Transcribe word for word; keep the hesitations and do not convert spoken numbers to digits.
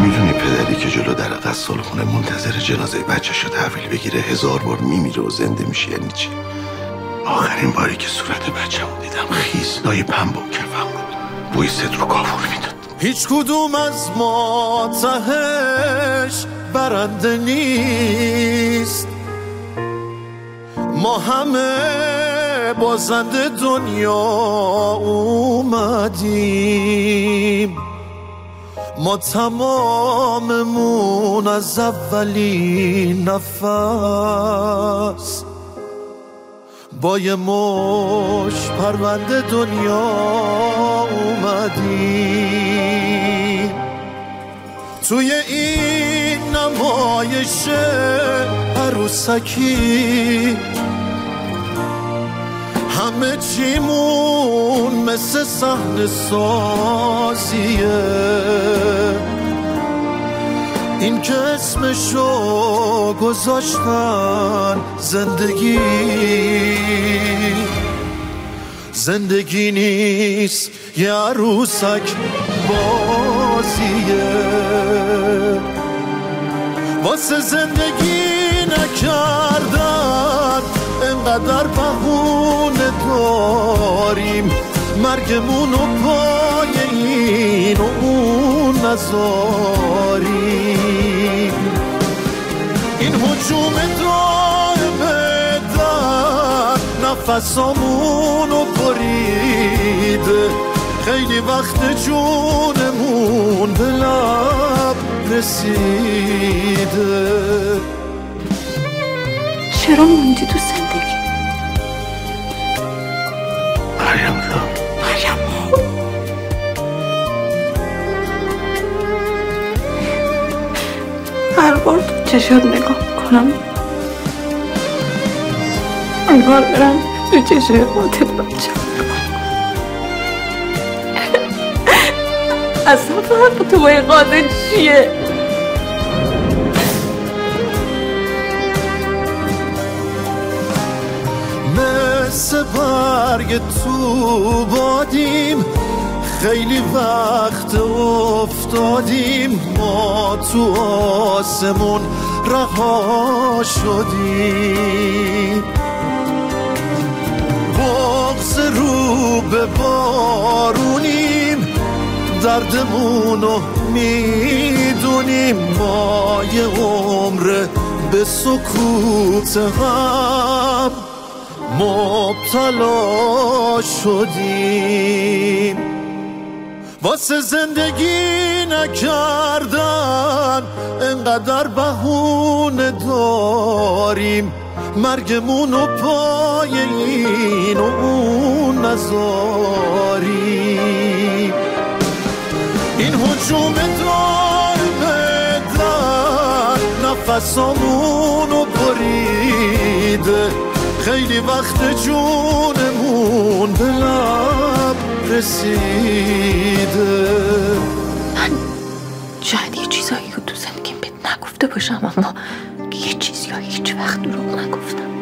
میدونی پدری که جلو در غسالخونه منتظر جنازه بچه‌شو تحویل بگیره هزار بار میمیره و زنده میشه یعنی چی؟ آخرین باری که صورت بچه‌مو دیدم خیسلای پنبه و کفم بود، بوی صدر و کافور میداد. هیچ کدوم از ما تهش برنده نیست، ما همه بازنده دنیا اومدیم، ما تماممون از اولین نفس با یه مش پرونده دنیا اومدیم. توی این نمایش عروسکی همه چیمون مثل صحنه سازیه، این که اسمشو گذاشتن زندگی، زندگی نیست یه عروسک بازیه. واسه زندگی نکردن انقدر بهونه داریم، مرگمونو پای این و اون نذاریم. این هجوم دائمه در نفسامونو بریده، خیلی وقت جونمون به لب رسیده. چرا موندی تو زندگی؟ مریم جان، مریم هر بار تو چشات نگاه کنم انگار برم تو چشای قاتل بچم اصلا فرق تو با این قاتل چیه؟ مثل برگ تو بادیم، خیلی وقت افتادیم، ما تو آسمون رها شدیم. بغض رو به بارونیم، دردمونو میدونیم، ما یه عمر به سکوت هم مبتلا شدیم. واسه زندگی نکردن انقدر بهونه داریم، مرگمونو پای این و اون نذاریم. این هجوم دائمه در نفسامونو بریده، خیلی وقت جونمون به لب رسیده. من شاید یه چیزایی که تو زندگیم بهت نگفته باشم، اما یه چیزی ها هیچ وقت دروغ نگفتم.